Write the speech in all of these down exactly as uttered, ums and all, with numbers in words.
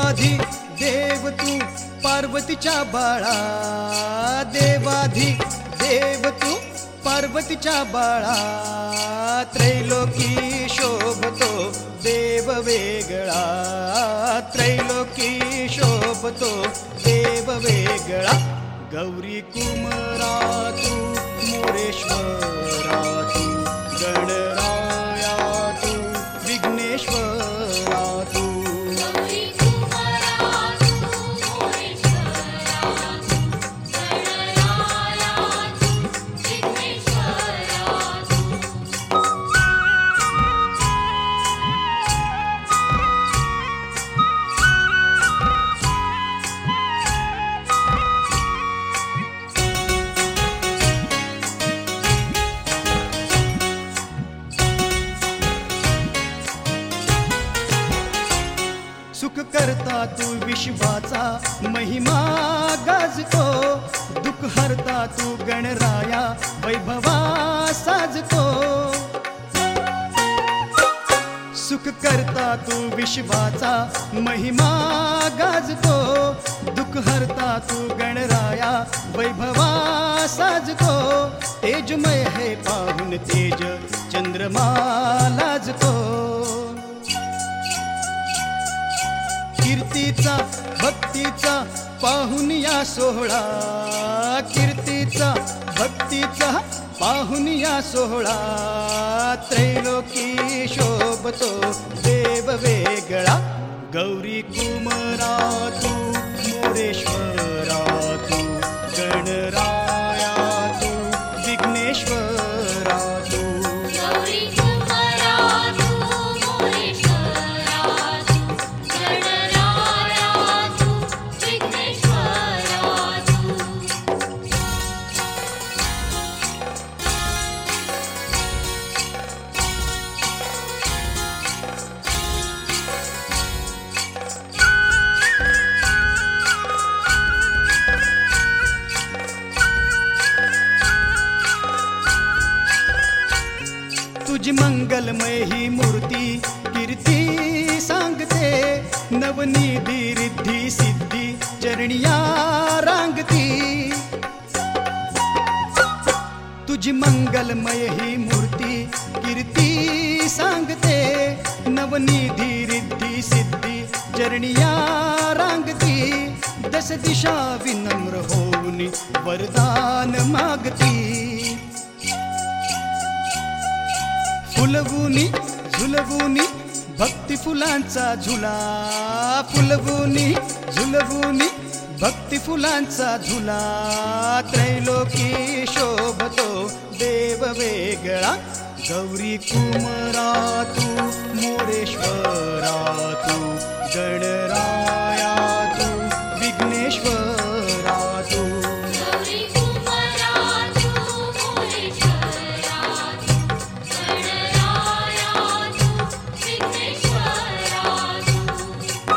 देवाधी देव तू पार्वतीच्या बाळा, देवाधी देव तू पार्वतीच्या बाळा, त्रैलोकी शोभतो देव वेगळा, त्रैलोकी शोभतो देव वेगळा. गौरी कुमरा तू मोरेश्वरा तू, गणराया तू विघ्नेश्वरा तू. गौरी कुमरा तू मोरेश्वरा तू, गणराया तू विघ्नेश्वरा तू. सुख करता तू विश्वाचा महिमा गाजतो, दुःख हरता तू गणराया वैभवा साजतो. सुख करता तू विश्वाचा महिमा गाजतो, दुःख हरता तू गणराया वैभवा साजतो. तेजमय है पाहुन तेज चंद्रमा लाजतो, कीर्तीचा भक्तीचा पाहुन या सोहळा, कीर्तीचा भक्तीचा पाहुन या सोहळा, त्रैलोकी शोभतो देव वेगळा. गौरी कुमरा तू मोरेश्वरा तू, गणराया तू विघ्नेश्वरा तू. गौरी कुमरा तू मोरेश्वरा तू, गणराया तू विघ्नेश्वरा तू. तुझी मंगलमय ही मूर्ती कीर्ती सांगते, नवनिधी रिद्धी सिद्धी चरणिया रांगती. तुझी मंगलमय ही मूर्ती कीर्ती सांगते, नवनिधी रिद्धी सिद्धी चरणिया रांगती. दश दिशा विनम्र होऊन वरदान मागती. फुलवुनी झुलवुनी भक्ती फुलांचा झुला, फुलवुनी झुलवुनी भक्ती फुलांचा झुला, त्रैलोकी शोभतो देव वेगळा. गौरी कुमरा तू मोरेश्वरा तू, गणराया तू विघ्नेश्वरा तू. गौरी कुमरा तू मोरेश्वरा तू, गणराया तू विघ्नेश्वरा तू.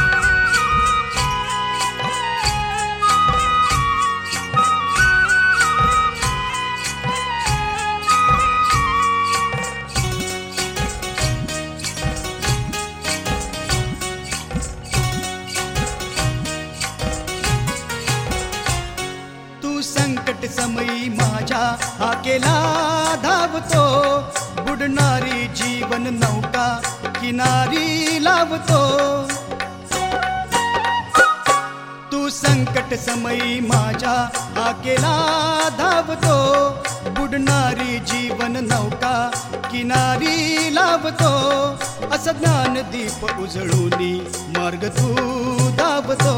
संकट समयी माझ्या हाकेला धावतो, बुडणारी जीवन नौका किनारी लावतो. तू संकट समयी माझ्या हाकेला धावतो, बुडणारी जीवन नौका किनारी लावतो. असा ज्ञानदीप उजळूनी मार्ग तू धावतो.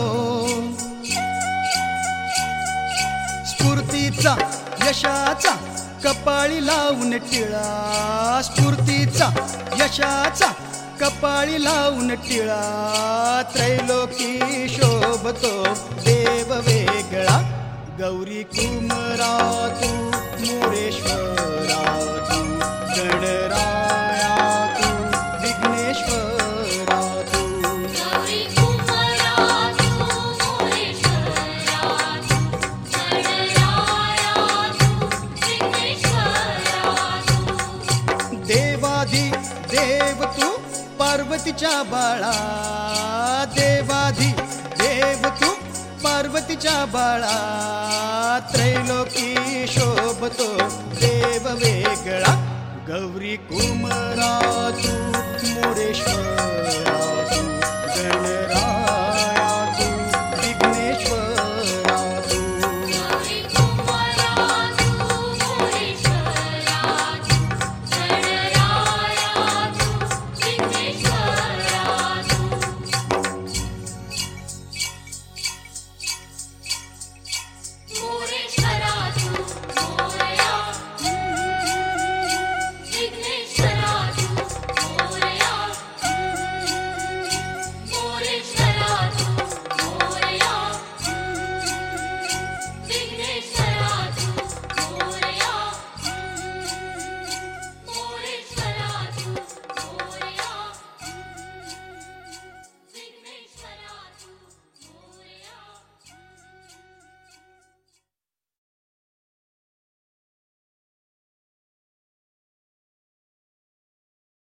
स्फूर्तीचा यशाचा कपाळी लावून टिळा, स्फूर्तीचा यशाचा कपाळी लावून टिळा, त्रैलोकी शोभतो देव वेगळा. गौरी कुमरा तू मोरेश्वरा तू, गणराया तू विघ्नेश्वरा तू. गौरी कुमरा तू मोरेश्वरा तू, गणराया तू विघ्नेश्वरा तू. देवाधी देव तू पार्वतीच्या बाळा, देवा पार्वतीच्या बाळा त्रैलोकी शोभतो देव वेगळा गौरी कुमरा तू मोरेश्वरा तू